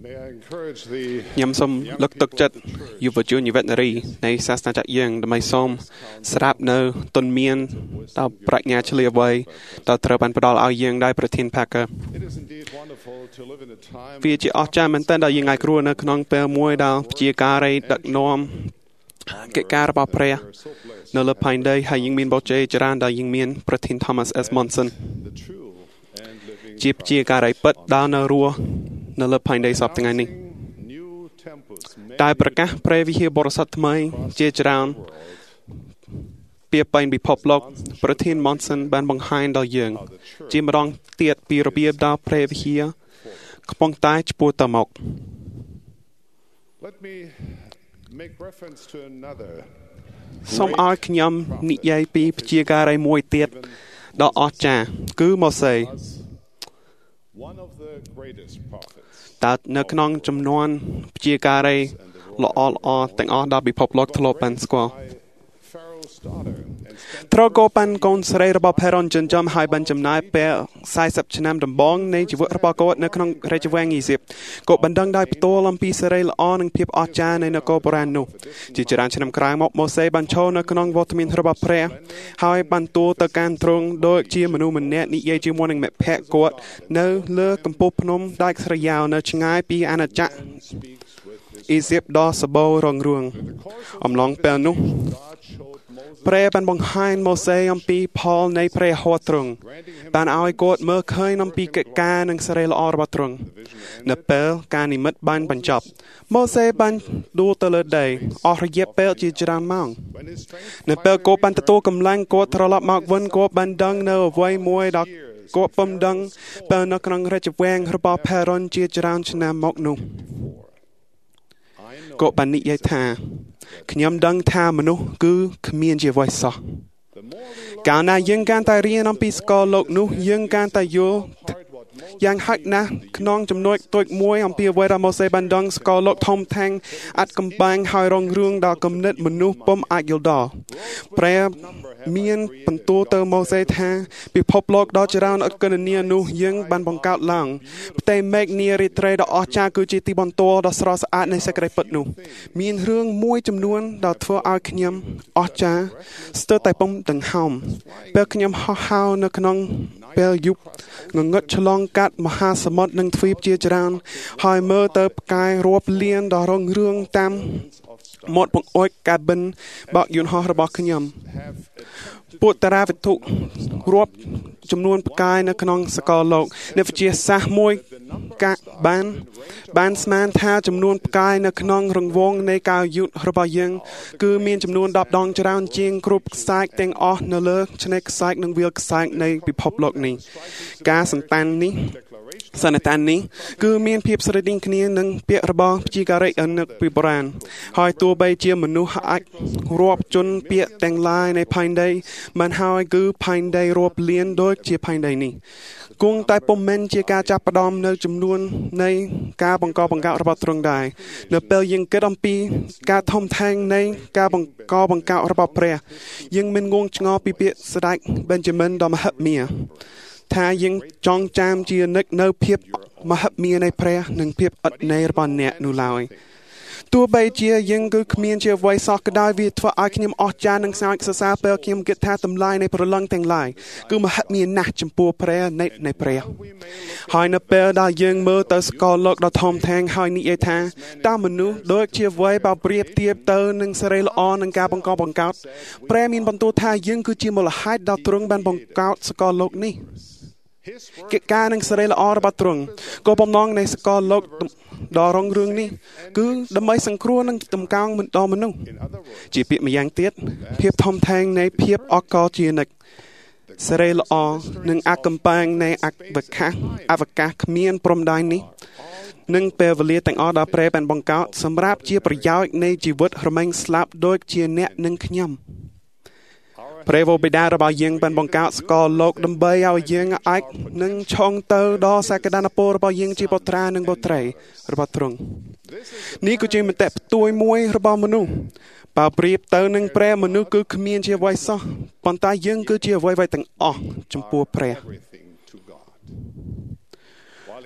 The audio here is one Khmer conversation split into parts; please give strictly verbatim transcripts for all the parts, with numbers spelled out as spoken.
ខ្ញុំសូមលើកទឹកចិត្តយុវជនយុវនារីនៃសាសនាចាក់យើងដើម្បីសូមស្រាប់នៅទុនមានដល់ប្រាជ្ញាឆ្លៀសវៃដែលត្រូវបានផ្ដល់ឲ្យយើងដោយប្រធាន Packer វាជាអស្ចារ្យមែនទែនដែលយើងអាចគ្រួនៅក្នុងពេលមួយដែលព្យាការីដឹកនាំកិច្ចការរបស់ព្រះនៅលើផែនដីហើយយើងមានបច្ចេកច្រើនដែលយើងមានប្រធាន Thomas S Monson ជាព្យាការីពិតដែលនៅរស់នៅលើផែនដីសពថ្ងៃនេះតែប្រកាសព្រះវិហារបរិសុទ្ធថ្មីជាច្រើនពីពេញពិភពលោកប្រធាន Monson បានបង្ហាញដល់យើងជាម្ដងទៀតពីរបៀបដែលព្រះវិហារកំពុងតែឆ្ពោះទៅមុខសូមឲ្យខ្ញុំនិយាយពីព្យាការីមួយទៀតដ៏អស្ចារ្យគឺម៉ូសេតើនៅក្នុងចំនួនព្យាការីល្អល្អទាំងអស់ដែលពិភពលោកធ្លាប់បានស្គាល់ត្រូវក៏បានកូនស្រីរបស់ផេរ៉ុនចិញ្ចឹមហើយបានចំណាយពេលสี่สิบឆ្នាំដំបូងនៃជីវិតរបស់គាត់នៅក្នុងរាជវាំងអ៊ីស៊ីបគាត់បានដឹងដោយផ្ទាល់អំពីសេរីល្អនិងភាពអស្ចារ្យនៃនគរបុរាណនោះជាច្រើនឆ្នាំក្រោយមកម៉ូសេបានឈរនៅក្នុងវត្តមានរបស់ព្រះហើយបានទូលទៅកាន់ទ្រង់ដូចជាមនុស្សម្នាក់និយាយជាមួយនឹងមិត្តភក្តិគាត់នៅលើកំពូលភ្នំដាច់ស្រយាលនៅឆ្ងាយពីអាណាចក្រអ៊ីស៊ីបដ៏សម្បូររុងរឿងអំឡុងពេលនោះព្រះបានបង្ហាញម៉ូសេអំពីផលនៃព្រះហស្ថទ្រង់បានឲ្យគាត់មើលឃើញអំពីកិច្ចការនិងសេរីល្អរបស់ទ្រង់នៅពេលការនិមិត្តបានបញ្ចប់ម៉ូសេបានដួលទៅលើដីអស់រយៈពេលជាច្រើនម៉ោងនៅពេលគាត់បានទទួលកម្លាំងគាត់ត្រឡប់មកវិញគាត់បានដឹងនៅអ្វីមួយដែលគាត់ពុំដឹងពេលនៅក្នុងរាជវាំងរបស់ផេរ៉ុនជាច្រើនឆ្នាំមកនោះគាត់បាននិយាយថាខ្ញុំដឹងថាមនុស្សគឺគ្មានជាអ្វីសោះកាលណាយើងកាន់តែរៀនអំពីស្គាល់លោកនោះយើងកាន់តែយល់យ៉ាងហោចណាស់ក្នុងចំណុចតូចមួយអំពីអ្វីដែលម៉ូសេបានដឹងស្គាល់លោកធំធាំងអត់កំបាំងហើយរងរឿងដល់គំនិតមនុស្សពុំអាចយល់ដល់ព្រះមានបន្ទូលទៅម៉ូសេថាពិភពលោកដ៏ច្រើនអត់គណនានោះយើងបានបង្កើតឡើងផ្ទៃមេឃនារីត្រីដ៏អស្ចារ្យគឺជាទីបន្ទាល់ដ៏ស្រស់ស្អាតនៃសេចក្តីពិតនោះមានរឿងមួយចំនួនដែលធ្វើឲ្យខ្ញុំអស្ចារ្យស្ទើរតែពុំដង្ហើមពេលខ្ញុំហោះហើរនៅក្នុងពេលយប់ងងឹតឆ្លងកាត់មហាសមុទ្រនិងទ្វីបជាច្រើនហើយមើលទៅផ្កាយរាប់លានដ៏រុងរឿងតាមមាត់បង្អុចកាបិនបើកយន្តហោះរបស់ខ្ញុំពួកតារាវត្ថុរាប់ចំនួនផ្កាយនៅក្នុងសកលលោកអ្នកវិទ្យាសាស្ត្រមួយកាបានបានស្មានថាចំនួនផ្កាយនៅក្នុងរង្វង់នៃកាលយុទ្ធរបស់យើងគឺមានចំនួនដប់ដងច្រើនជាងគ្រប់ខ្សែទាំងអស់នៅលើឆ្នេរខ្សែនិងវាលខ្សែនៃពិភពលោកនេះការសន្តាននេះសន្និដ្ឋាននេះគឺមានភាពស្រដៀងគ្នានឹងពាក្យរបស់ព្យាការីនៅពីបុរាណហើយទោះបីជាមនុស្សអាចរាប់ជន់ពាក្យទាំងឡាយនៃផែនដីមិនហើយគឺផែនដីរាប់លានដូចជាផែនដីនេះគង់តែពុំមែនជាការចាប់ផ្ដើមនៅចំនួននៃការបង្កបង្កើតរបស់ទ្រង់ដែរនៅពេលយើងគិតអំពីការធំធេងនៃការបង្កបង្កើតរបស់ព្រះយើងមិនងងឆ្ងល់ពីពាក្យស្ដេច Benjamin ដ៏មហិមាថាយើងចងចាំជានិច្ចនៅភាពមហិមានៃព្រះនិងភាពឥតន័យរបស់អ្នកនោះឡើយទោះបីជាយើងគឺគ្មានជាអ្វីសោះក៏ដោយវាធ្វើឲ្យខ្ញុំអស្ចារ្យនិងស្ងើចសរសើរពេលខ្ញុំគិតថាតម្លៃនៃព្រលឹងទាំងឡាយគឺមហិមាណាស់ចំពោះព្រះនៃនៃព្រះហើយនៅពេលដែលយើងមើលទៅស្គាល់លោកដ៏ធំធេងហើយនិយាយថាតើមនុស្សដូចជាអ្វីបើប្រៀបធៀបទៅនឹងសេរីល្អនឹងការបង្កបង្កើតព្រះមានបន្ទូលថាយើងគឺជាមូលហេតុដែលទ្រង់បានបង្កើតសកលលោកនេះកិច្ចការនិងសេរីល្អរបស់ទ្រង់ក៏បំណងនៃសកលលោកដ៏រុងរឿងនេះគឺដើម្បីសង្គ្រោះនិងតម្កោងដល់មនុស្សជាពាក្យម្យ៉ាងទៀតភាពធំធេងនៃភាពអកលជានិច្ចសេរីល្អនិងអកំបាំងនៃអវកាសអវកាសគ្មានព្រំដែននេះនិងពេលវេលាទាំងអស់ដែលព្រះបានបង្កើតសម្រាប់ជាប្រយោជន៍នៃជីវិតរមែងស្លាប់ដូចជាអ្នកនិងខ្ញុំព្រះវរបិតារបស់យើងបានបង្កើតសកលលោកដើម្បីឲ្យយើងអាចនឹងឆងទៅដល់សក្តានុពលរបស់យើងជាបុត្រានិងបុត្រីរបស់ទ្រង់នេះគឺជាមតិផ្ទួយមួយរបស់មនុស្សបើប្រៀបទៅនឹងព្រះមនុស្សគឺគ្មានជាអ្វីសោះប៉ុន្តែយើងគឺជាអ្វីៗទាំងអស់ចំពោះព្រះ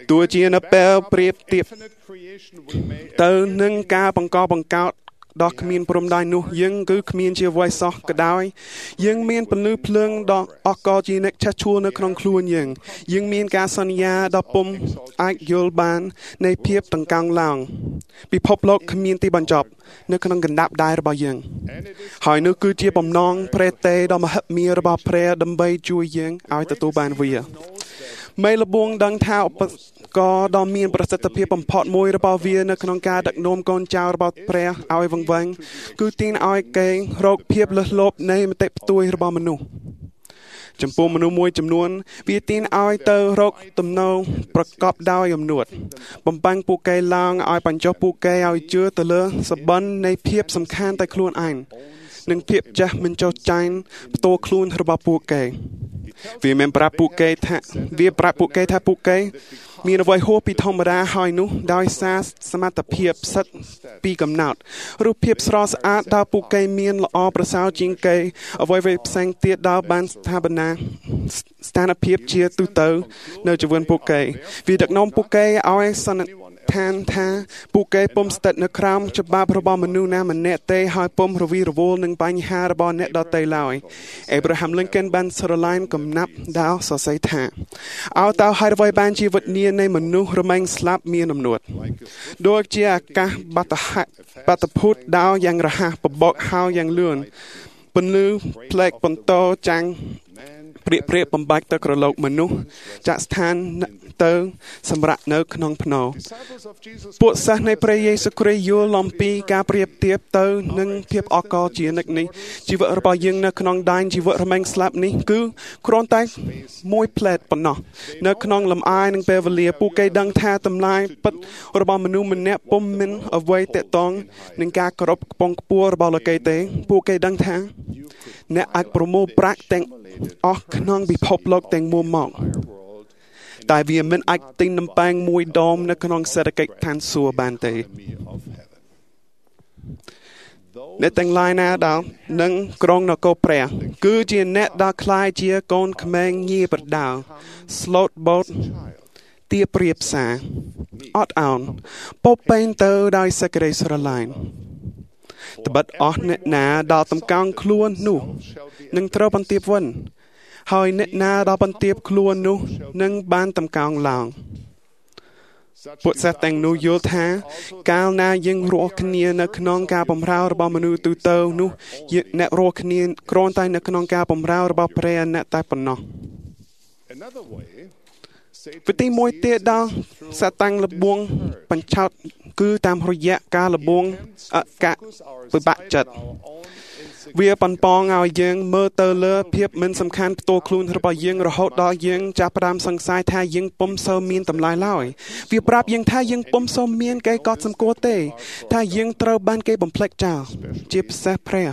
តួជានៅពេលប្រៀបធៀបទៅនឹងការបង្កបង្កើតដ៏គ្មានព្រំដែននោះយើងគឺគ្មានជាអ្វីសោះក៏ដោយយើងមានពន្លឺភ្លើងដ៏អស្ចារ្យជានិច្ចឆេះឆួលនៅក្នុងខ្លួនយើងយើងមានការសន្យាដ៏ពុំអាចយល់បាននៃភាពតង្កង់ឡើងពិភពលោកគ្មានទីបញ្ចប់នៅក្នុងកណ្ដាប់ដៃរបស់យើងហើយនោះគឺជាបំណងព្រះតេដ៏មហិមារបស់ព្រះដើម្បីជួយយើងឲ្យទទួលបានវាមេលបួងដឹងថាឧបករណ៍ដ៏មានប្រសិទ្ធភាពបំផុតមួយរបស់វានៅក្នុងការដឹកនាំកូនចៅរបស់ព្រះឲ្យវង្វេងគឺទានឲ្យគេរកភាពលើសលប់នៃមតិផ្ទួយរបស់មនុស្សចំពោះមនុស្សមួយចំនួនវាទានឲ្យទៅរកទំនោរប្រកបដោយអំនួតបំបាំងពួកគេឡើងឲ្យបញ្ចុះពួកគេឲ្យជឿទៅលើសបិននៃភាពសំខាន់តែខ្លួនឯងនិងភាពចាស់មិនចោះចាញ់ផ្ទាល់ខ្លួនរបស់ពួកគេវាមិនប្រាប់ពួកគេថាវាប្រាប់ពួកគេថាពួកគេមានអ្វីហួសពីធម្មតាហើយនោះដោយសារសមត្ថភាពសិទ្ធពីកំណើតរូបភាពស្រស់ស្អាតដែលពួកគេមានល្អប្រសើរជាងគេអ្វីៗផ្សេងទៀតដែលបានស្ថាបនាស្ថានភាពជាទូទៅនៅជីវិតពួកគេវាដឹកនាំពួកគេឲ្យសន្និដ្ឋានថាពួកគេពុំស្ថិតនៅក្រោមច្បាប់របស់មនុស្សណាម្នាក់ទេហើយពុំរវីរវល់នឹងបញ្ហារបស់អ្នកដទៃឡើយ Abraham Lincoln បានស្រឡាញ់កំណាប់ដែលសរសេរថាឲ្យតើហេតុអ្វីបានជីវិតនានៃមនុស្សរមែងស្លាប់មានអំនួតដូចជាអាកាសបាតុហៈបាតុភូតដោយ៉ាងរហ័សបបកហៅយ៉ាងលឿនពន្លឺផ្លែកបន្តចាំងព្រាកព្រាកបំបាច់ទៅក្រឡោកមនុស្សចាក់ស្ថានទៅសម្រាប់នៅក្នុងភ្នោពួកសិស្សនៃព្រះយេស៊ូវគ្រីស្ទយល់អំពីការប្រៀបធៀបទៅនឹងភាពអកលជានិច្ចនេះជីវិតរបស់យើងនៅក្នុងដែនជីវិតរមែងស្លាប់នេះគឺគ្រាន់តែមួយផ្លែតប៉ុណ្ណោះនៅក្នុងលំអายនឹងពេលវេលាពួកគេដឹងថាតម្លៃពិតរបស់មនុស្សម្នាក់ពុំមានអ្វីតាក់ទងនឹងការគោរពខ្ពង់ខ្ពស់របស់លោកគេទេពួកគេដឹងថាអ្នកអាចប្រមូលប្រាក់ទាំងអស់ក្នុងពិភពលោកទាំងមូលមកតែវាមិនអាចទិញនំប៉័ងមួយដុំនៅក្នុងសេដ្ឋកិច្ចឋានសួគ៌បានទេអ្នកទាំងឡាយណាដែលនឹងក្រុងនគរព្រះគឺជាអ្នកដែលខ្លាយជាកូនក្មេងញាប្រដៅស្លូតបូតទាព្រាបសាអត់អោនពពេញទៅដោយសេចក្តីស្រឡាញ់ត្បិតអស់អ្នកណាដែលតម្កង់ខ្លួននោះនឹងត្រូវបន្ទាបវិញហើយអ្នកណាដែលបន្ទាបខ្លួននោះនឹងបានតម្កង់ឡើងពួកសិស្សទាំងនោះយល់ថាកាលណាយើងរស់គ្នានៅក្នុងការបម្រើរបស់មនុស្សទូទៅនោះអ្នករស់គ្នាគ្រាន់តែនៅក្នុងការបម្រើរបស់ព្រះអ្នកតែប៉ុណ្ណោះវិធីមួយទៀតដល់សាតាំងលបួងបញ្ឆោតគឺតាមរយៈការលបួងអកៈពិបាកចិត្តវាប៉ុនប៉ងឲ្យយើងមើលទៅលើភាពមិនសំខាន់ផ្ទាល់ខ្លួនរបស់យើងរហូតដល់យើងចាប់ផ្ដើមសង្ស័យថាយើងពុំសូវមានតម្លៃឡើយវាប្រាប់យើងថាយើងពុំសូវមានគេកត់សម្គាល់ទេថាយើងត្រូវបានគេបំភ្លេចចោលជាពិសេសព្រះ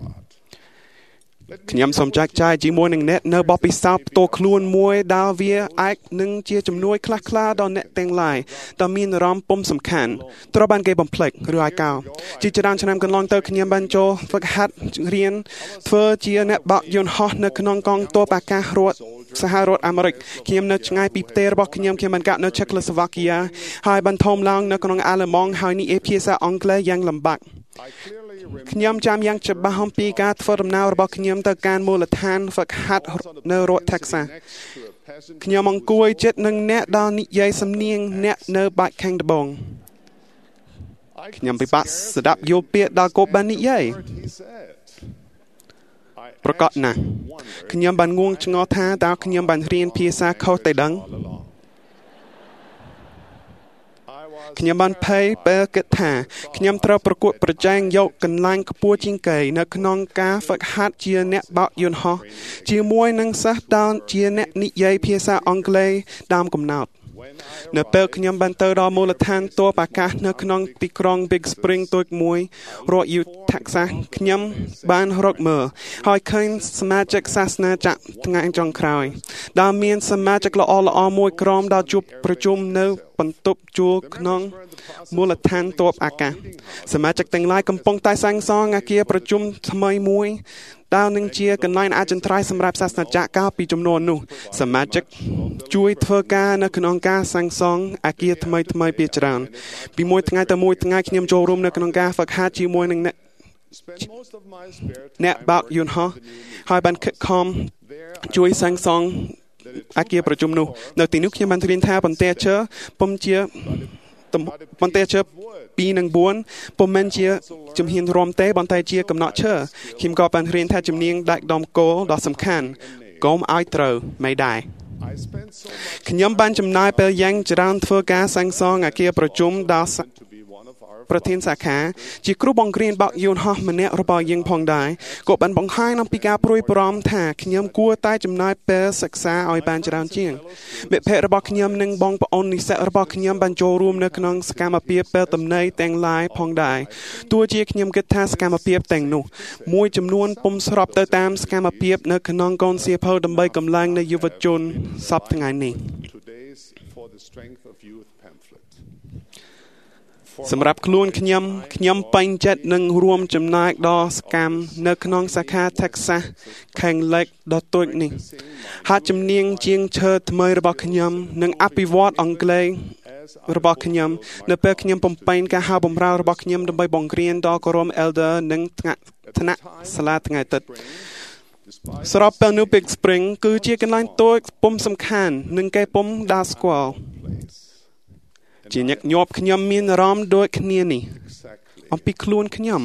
ខ្ញុំសូមចែកចាយជាមួយនឹងអ្នកនៅបទពិសោធន៍ផ្ទាល់ខ្លួនមួយដែលវាអាចនឹងជាជំនួយខ្លះៗដល់អ្នកទាំងឡាយដែលមានអារម្មណ៍ពុំសំខាន់ត្រូវបានគេបំភ្លេចឬឲ្យកោជាច្រើនឆ្នាំកន្លងទៅខ្ញុំបានចូលហ្វឹកហាត់រៀនធ្វើជាអ្នកបកយន្តហោះនៅក្នុងកងទ័ពអាកាសរដ្ឋសហរដ្ឋអាមេរិកខ្ញុំនៅឆ្ងាយពីផ្ទះរបស់ខ្ញុំខ្ញុំបានកាត់នៅឆេកូស្លូវ៉ាគីយ៉ាហើយបានធំឡើងនៅក្នុងអាល្លឺម៉ង់ហើយនិយាយភាសាអង់គ្លេសយ៉ាងលំបាកខ្ញុំចាំយ៉ាងច្បាស់អំពីការធ្វើដំណើររបស់ខ្ញុំទៅកាន់មូលដ្ឋានហ្វឹកហាត់នៅរដ្ឋ Texas ខ្ញុំអង្គុយជិតនឹងអ្នកដែលនិយាយសំនៀងអ្នកនៅបាច់ខាងត្បូងខ្ញុំពិបាកស្ដាប់យល់ពាក្យដែលគាត់បាននិយាយប្រកបណាស់ខ្ញុំបានងងឆ្ងល់ថាតើខ្ញុំបានរៀនភាសាខុសទៅដឹងខ្ញុំបានភ័យពេលគិតថាខ្ញុំត្រូវប្រកួតប្រជែងយកកន្លែងខ្ពស់ជាងគេនៅក្នុងការហ្វឹកហាត់ជាអ្នកបោកយន្តហោះជាមួយនឹងសិស្សដែលជាអ្នកនិយាយភាសាអង់គ្លេសដើមកំណើតនៅពេលខ្ញុំបានទៅដល់មូលដ្ឋានទ័ពអាកាសនៅក្នុងទីក្រុង Big Spring តូចមួយរដ្ឋ Utah Texas ខ្ញុំបានរកមើលហើយឃើញសមាជិកសាសនាចាក់ថ្ងៃចុងក្រោយដែលមានសមាជិកល្អល្អមួយក្រុមដែលជួបប្រជុំនៅបន្ទប់ជួលក្នុងមូលដ្ឋានទ័ពអាកាសសមាជិកទាំងឡាយកំពុងតែសាងសង់អគារប្រជុំថ្មីមួយតើនឹងជាកន្លែងអចិន្ត្រៃយ៍សម្រាប់សាសនាចារកាលពីចំនួននោះសមាជិកជួយធ្វើការនៅក្នុងការសាងសង់អគារថ្មីថ្មីពីច្រើនពីមួយថ្ងៃទៅមួយថ្ងៃខ្ញុំចូលរួមនៅក្នុងការហ្វឹកហាត់ជាមួយនឹងអ្នកអ្នកបើកយន្តហោះហើយបានខិតខំជួយសាងសង់អគារប្រជុំនោះនៅទីនោះខ្ញុំបានរៀនថាបន្ទះឈើពុំជាបន្ទះឈើពីរនិងបួនពុំមែនជាជំហានរំទេប៉ុន្តែជាកំណត់ឈើខ្ញុំក៏បានរៀនថាជំនាញដាច់ដំគោលដ៏សំខាន់កុំឲ្យត្រូវមិនដែរខ្ញុំបានចំណាយពេលយ៉ាងច្រើនធ្វើការសាងសង់អគារប្រជុំដល់ប្រធានសាខាជាគ្រូបង្រៀនបើកយន្តហោះម្នាក់របស់យើងផងដែរក៏បានបង្ហាញអំពីការព្រួយបារម្ភថាខ្ញុំគួរតែចំណាយពេលសិក្សាឲ្យបានច្រើនជាងមិត្តភ័ក្តិរបស់ខ្ញុំនិងបងប្អូននិស្សិតរបស់ខ្ញុំបានចូលរួមនៅក្នុងសកម្មភាពពេលទំនេរទាំងឡាយផងដែរទោះជាខ្ញុំគិតថាសកម្មភាពទាំងនោះមួយចំនួនពុំស្របទៅតាមសកម្មភាពនៅក្នុងកូនសៀវភៅដើម្បីកម្លាំងនៃយុវជនសប្តាហ៍ថ្ងៃនេះសម្រាប់ខ្លួនខ្ញុំខ្ញុំពេញចិត្តនឹងរួមចំណែកដ៏សកម្មនៅក្នុងសាខា Texas ខាងលិចដ៏តូចនេះហាត់ជំនាញជាងឈើថ្មីរបស់ខ្ញុំនិងអភិវឌ្ឍអង់គ្លេសរបស់ខ្ញុំនៅពេលខ្ញុំបំពេញការហៅបម្រើរបស់ខ្ញុំដើម្បីបង្រៀនដល់ក្រុម Elder និងថ្នាក់សាលាថ្ងៃទឹកស្របពេលនោះ Big Spring គឺជាកន្លែងតូចពុំសំខាន់និងគេពុំដាល់ស្គាល់ជាញឹកញាប់ខ្ញុំមានអារម្មណ៍ដូចគ្នានេះអំពីខ្លួនខ្ញុំ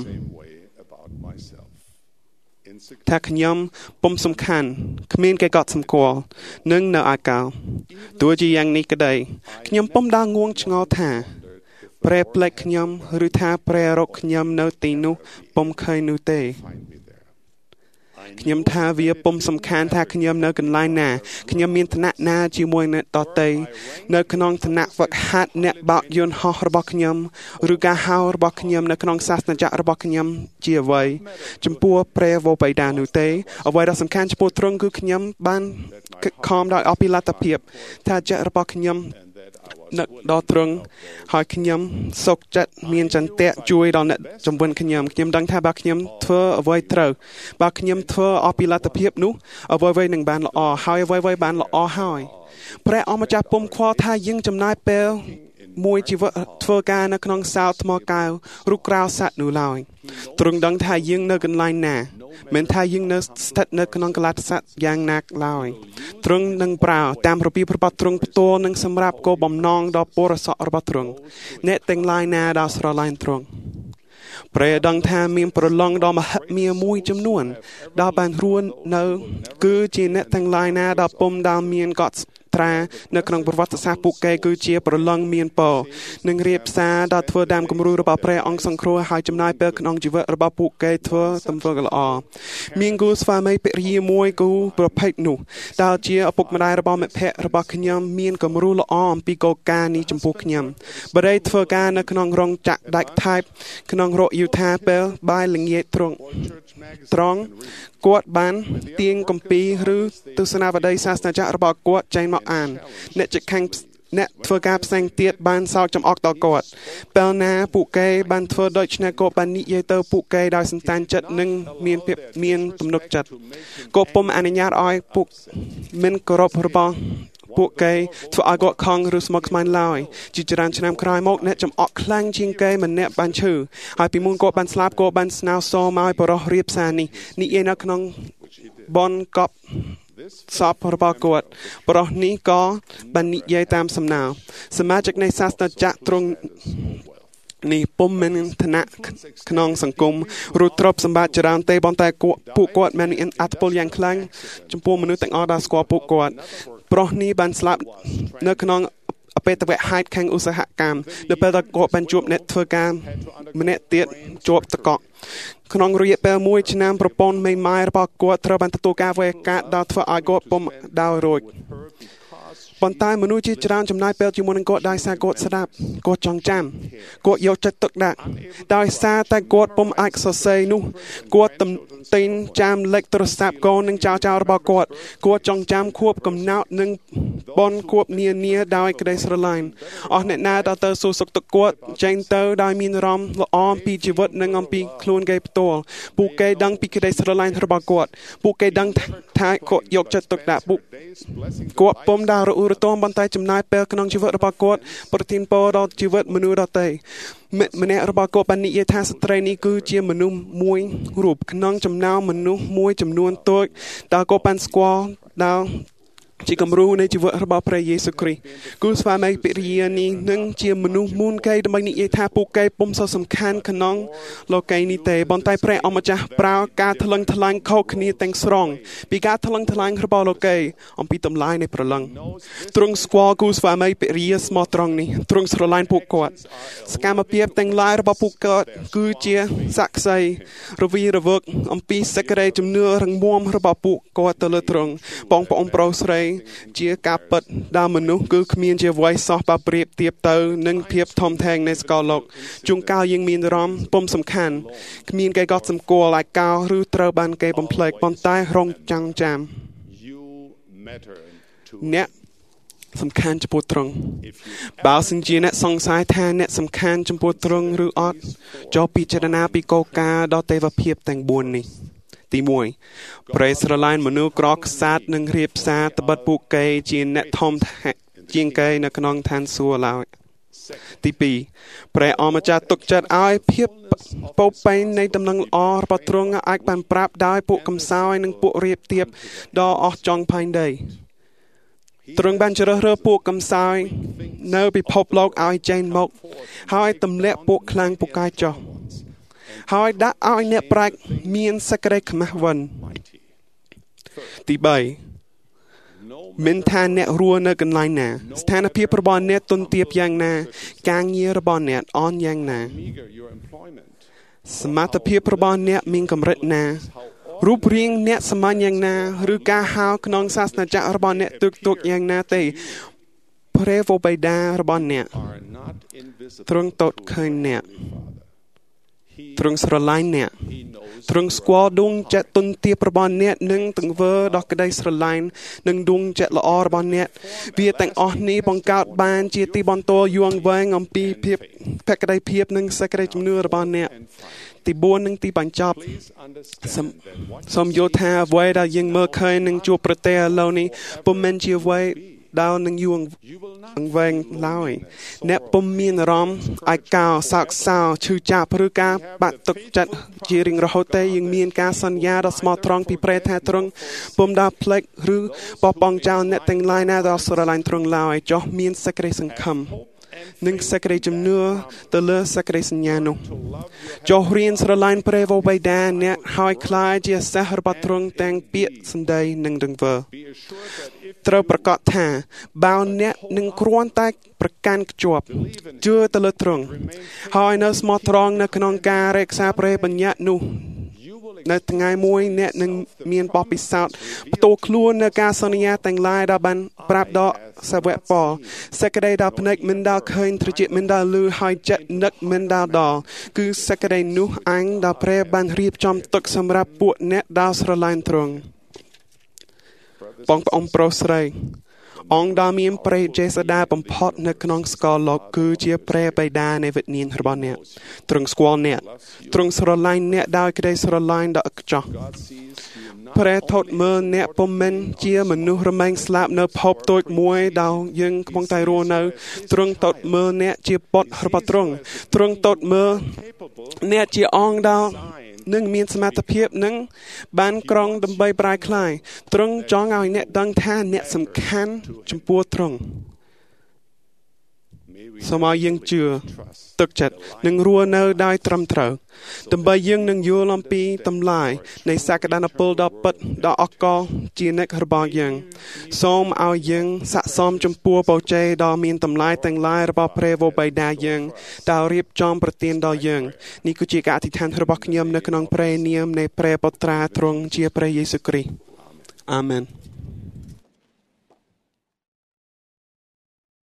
ថាខ្ញុំពុំសំខាន់គ្មានគេកត់សម្គាល់នឹងនៅឯកោទោះជាយ៉ាងនេះក្តីខ្ញុំពុំដាល់ងងឆ្ងល់ថាប្រែប្លែកខ្ញុំឬថាប្រែរកខ្ញុំនៅទីនោះពុំឃើញនោះទេខ្ញុំថាវាពុំសំខាន់ថាខ្ញុំនៅកន្លែងណាខ្ញុំមានឋានៈណាជាមួយអ្នកដទៃនៅក្នុងឋានៈវឹកហាត់អ្នកបើកយន្តហោះរបស់ខ្ញុំឬការហៅរបស់ខ្ញុំនៅក្នុងសាសនាចក្ររបស់ខ្ញុំជាអ្វីចំពោះព្រះវរបិតានោះទេអ្វីដែលសំខាន់ចំពោះទ្រង់គឺខ្ញុំបានខំដោយអភិលទ្ធភាពថាចិត្តរបស់ខ្ញុំនឹកដល់ទ្រង់ហើយខ្ញុំសុខចិត្តមានចន្ទៈជួយដល់អ្នកជំនន់ខ្ញុំខ្ញុំដឹងថាបើខ្ញុំធ្វើអ្វីត្រូវបើខ្ញុំធ្វើអភិលទ្ធភាពនោះអ្វីៗនឹងបានល្អហើយអ្វីៗបានល្អហើយព្រះអម្ចាស់ពុំខ្វល់ថាយើងចំណាយពេលមួយជីវិតធ្វើការនៅក្នុងសោថ្មកែវឬក្រៅស័ក្តិនោះឡើយទ្រង់ដឹងថាយើងនៅកន្លែងណាមិនថាយើងនៅស្ថិតនៅក្នុងកលៈស័ក្តិយ៉ាងណាឡើយទ្រង់នឹងប្រើតាមរបៀបរបស់ទ្រង់ផ្ទាល់និងសម្រាប់គោលបំណងដ៏ពរស័ក្តិរបស់ទ្រង់អ្នកទាំងឡាយណាដែលស្រឡាញ់ទ្រង់ព្រះដឹងថាមានប្រឡងដ៏មហិមាមួយចំនួនដែលបានរួននៅគឺជាអ្នកទាំងឡាយណាដែលពុំដែលមានកត់ត្រានៅក្នុងប្រវត្តិសាស្ត្រពួកគេគឺជាប្រឡងមានពរនិងរៀបសារដែលធ្វើតាមគំរូរបស់ព្រះអង្គសង្គ្រោះហើយចំណាយពេលក្នុងជីវិតរបស់ពួកគេធ្វើទំធ្វើល្អមានគូស្វាមីភរិយាមួយគូប្រភេទនោះដែលជាឪពុកម្ដាយរបស់មិត្តភក្តិរបស់ខ្ញុំមានគំរូល្អអំពីគោលការណ៍នេះចំពោះខ្ញុំបរិយធ្វើការនៅក្នុងរោងចក្រដាច់ថែបក្នុងរកយូថាពេលបាយល្ងាចត្រង់ត្រង់គាត់បានទាញគម្ពីរឬទស្សនាវដ្តីសាសនាចក្ររបស់គាត់ចេញមកអានអ្នកជិតខាងអ្នកធ្វើការផ្សេងទៀតបានសោកចំអកដល់គាត់ពេលណាពួកគេបានធ្វើដូច្នេះក៏បាននិយាយទៅពួកគេដោយសន្តានចិត្តនិងមានភាពមានទំនុកចិត្តក៏ពុំអនុញ្ញាតឲ្យពួកមិនគោរពរបស់ពួកគេធ្វើឲ្យគាត់ខំឬស្មុគស្មាញឡើយជាច្រើនឆ្នាំក្រោយមកអ្នកចំអកខ្លាំងជាងគេម្នាក់បានឈឺហើយពីមុនគាត់បានស្លាប់គាត់បានស្នើសុំឲ្យបរិះរៀបសារនេះនិយាយនៅក្នុងបនកប់សពរបស់គាត់បរិះនេះក៏បាននិយាយតាមសំណើសមាជិកនៃសាសនាចក្រទ្រង់នេះពុំមានឋានៈក្នុងសង្គមឬទ្រព្យសម្បត្តិច្រើនទេប៉ុន្តែពួកគាត់មានអត្ថប្រយោជន៍យ៉ាងខ្លាំងចំពោះមនុស្សទាំងអស់ដែលស្គាល់ពួកគាត់ប្រុសនេះបានស្លាប់នៅក្នុងអបេតវហេតុខាងឧស្សាហកម្មនៅពេលដែលគាត់បានជួបអ្នកធ្វើការម្នាក់ទៀតជាប់តកកក្នុងរយៈពេលមួយឆ្នាំប្រពន្ធមេម៉ាយរបស់គាត់ត្រូវបានទទួលការវេកាដល់ធ្វើឲ្យគាត់ពុំដៅរួចប៉ុន្តែមនុស្សជាច្រើនចំណាយពេលជាមួយនឹងគាត់ដោយសារគាត់ស្ដាប់គាត់ចង់ចាំគាត់យកចិត្តទុកដាក់ដោយសារតែគាត់ពុំអាចសរសេរនោះគាត់ទិញចាំលេខទូរស័ព្ទកូននិងចៅចៅរបស់គាត់គាត់ចង់ចាំខួបកំណើតនិងបនខួបនានាដោយក្តីស្រឡាញ់អស់អ្នកណាដែលទៅសួរសុខទុក្ខគាត់ចេញទៅដោយមានអារម្មណ៍ល្អអំពីជីវិតនិងអំពីខ្លួនគេផ្ទាល់ពួកគេដឹងពីក្តីស្រឡាញ់របស់គាត់ពួកគេដឹងថាគាត់យកចិត្តទុកដាក់ពួកគាត់ពុំដែលរអ៊ូរទាំប៉ុន្តែចំណាយពេលក្នុងជីវិតរបស់គាត់ប្រទានពរដល់ជីវិតមនុស្សដទៃម្នាក់របស់គាត់បាននិយាយថាស្ត្រីនេះគឺជាមនុស្សមួយរូបក្នុងចំណោមមនុស្សមួយចំនួនតូចដែលគាត់បានស្គាល់ដែលជាគំរូនៃជីវិតរបស់ព្រះយេស៊ូវគ្រីស្ទគូស្វាមីភរិយានេះនឹងជាមនុស្សមុនគេដើម្បីនិយាយថាពួកគេពុំសូវសំខាន់ក្នុងលោកីនេះទេប៉ុន្តែព្រះអម្ចាស់ប្រើការថ្លឹងថ្លែងខុសគ្នាទាំងស្រុងពីការថ្លឹងថ្លែងរបស់លោកីអំពីតម្លៃនៃព្រលឹងទ្រង់ស្គាល់គូស្វាមីភរិយាស្មោះត្រង់នេះទ្រង់ស្រឡាញ់ពួកគាត់សកម្មភាពទាំងឡាយរបស់ពួកគាត់គឺជាស័ក្តិសិទ្ធិរវីរវឹកអំពីសេចក្តីជំនឿរឹងមាំរបស់ពួកគាត់ទៅលើទ្រង់បងប្អូនប្រុសស្រីជាការពិតដែលមនុស្សគឺគ្មានជាអ្វីសោះបើប្រៀបធៀបទៅនឹងភាពធំធេងនៃសកលលោកជួនកាលយើងមានអារម្មណ៍ពុំសំខាន់គ្មានគេកត់សម្គាល់ឲ្យកោឬត្រូវបានគេបំភ្លេចប៉ុន្តែរងចាំងចាំអ្នកសំខាន់ចំពោះទ្រង់បើសិនជាអ្នកសង្ស័យថាអ្នកសំខាន់ចំពោះទ្រង់ឬអត់ចុះពិចារណាពីគោលការណ៍ដល់ទេវភាពទាំងបួននេះទីមួយព្រះស្រឡាញ់មនុស្សក្រខ្សាត់និងរៀបសារត្បិតពួកគេជាអ្នកធំជាងគេនៅក្នុងឋានសួគ៌ឡើយទីពីរព្រះអម្ចាស់ទុកចិត្តឲ្យភាពពោពេញនៃដំណឹងល្អរបស់ទ្រង់អាចបានប្រាប់ដោយពួកកំសោយនិងពួករៀបទៀបដ៏អស់ចង់ផែនដីទ្រង់បានជ្រើសរើសពួកកំសោយនៅពិភពលោកឲ្យចេញមកហើយទម្លាក់ពួកខ្លាំងពូកែចុះហើយដាក់ឲ្យអ្នកប្រាជ្ញមានសេចក្តីខ្មាស់វិនទីបីមិនថាអ្នករស់នៅកន្លែងណាស្ថានភាពរបស់អ្នកទុនទាបយ៉ាងណាការងាររបស់អ្នកអន់យ៉ាងណាសមត្ថភាពរបស់អ្នកមានកម្រិតណារូបរាងអ្នកសាមញ្ញយ៉ាងណាឬការហៅក្នុងសាសនាចក្ររបស់អ្នកទុកទុកយ៉ាងណាទេព្រះវរបិតារបស់អ្នកទ្រង់តតឃើញអ្នកទ្រង់ស្រឡាញ់អ្នកទ្រង់ស្គាល់ដួងចិត្តទុនទាបរបស់អ្នកនិងទង្វើដ៏ក្តីស្រឡាញ់និងដួងចិត្តល្អរបស់អ្នកវាទាំងអស់នេះបង្កើតបានជាទីបន្ទាល់យូរអង្វែងអំពីភាពភក្តីភាពនិងសេចក្តីជំនឿរបស់អ្នកទីបួននិងទីបញ្ចប់សូមយល់ថាអ្វីដែលយើងមើលឃើញនឹងជួបប្រទះឥឡូវនេះពុំមែនជាអ្វីដែលនឹងយូរអង្វែងឡើយអ្នកពុំមានអារម្មណ៍ឯកោសោកសៅឈឺចាប់ឬការបាក់ទឹកចិត្តជារៀងរហូតទេយើងមានការសន្យាដ៏ស្មោះត្រង់ពីព្រះថាទ្រង់ពុំដល់ផ្លេចឬបោះបង់ចោលអ្នកទាំងឡាយណាដែលស្រឡាញ់ទ្រង់ឡើយចុះមានសេចក្តីសង្ឃឹមនិងសេចក្តីជំនឿទៅលើសេចក្តីសញ្ញានោះចុះរៀនស្រឡាញ់ព្រះវរបិតាអ្នកហើយខ្លាយជាសិស្សរបស់ទ្រង់ទាំងពាក្យសម្ដីនិងទង្វើត្រូវប្រកាសថាបើអ្នកនឹងគ្រាន់តែប្រកាន់ខ្ជាប់ជឿទៅលើទ្រង់ហើយនៅស្មោះត្រង់នៅក្នុងការរក្សាព្រះបញ្ញត្តិនោះនៅថ្ងៃមួយអ្នកនឹងមានបទពិសោធន៍ផ្ទាល់ខ្លួននៅការសន្យាទាំងឡាយដែលបានប្រាប់ដល់សាវកប៉ុលសេចក្តីដែលភ្នែកមិនដែលឃើញត្រចៀកមិនដែលឮហើយចិត្តនឹកមិនដែលដល់គឺសេចក្តីនោះអញដែលព្រះបានរៀបចំទុកសម្រាប់ពួកអ្នកដែលស្រឡាញ់ទ្រង់បងប្អូនប្រុសស្រីអង្គដែលមានព្រះចេស្តាបំផុតនៅក្នុងសកលលោកគឺជាព្រះបិតានៃវិញ្ញាណរបស់អ្នកទ្រង់ស្គាល់អ្នកទ្រង់ស្រឡាញ់អ្នកដោយក្តីស្រឡាញ់ដ៏ឥតខ្ចោះព្រះថតមើលអ្នកពុំមែនជាមនុស្សរមែងស្លាប់នៅភពតូចមួយដែលយើងកំពុងតែរស់នៅទ្រង់ថតមើលអ្នកជាបុត្ររបស់ទ្រង់ទ្រង់ថតមើលអ្នកជាអង្គដែលនឹងមានសមត្ថភាពនឹងបានក្រងដើម្បីប្រែក្លាយទ្រង់ចង់ឲ្យអ្នកដឹងថាអ្នកសំខាន់ចំពោះទ្រង់សូមឲ្យយើងជឿទឹកចិត្តនិងរស់នៅដោយត្រឹមត្រូវដើម្បីយើងនឹងយល់អំពីតម្លៃនៃសក្តានុពលដ៏ពិតដ៏អស្ចារ្យជានិច្ចរបស់យើងសូមឲ្យយើងស័ក្តិសមចំពោះបូជ័យដ៏មានតម្លៃទាំងឡាយរបស់ព្រះវរបិតាយើងដែលរៀបចំប្រទានដល់យើងនេះគឺជាការអធិដ្ឋានរបស់ខ្ញុំនៅក្នុងព្រះនាមនៃព្រះបុត្រាទ្រង់ជាព្រះយេស៊ូវគ្រីស្ទអាមែន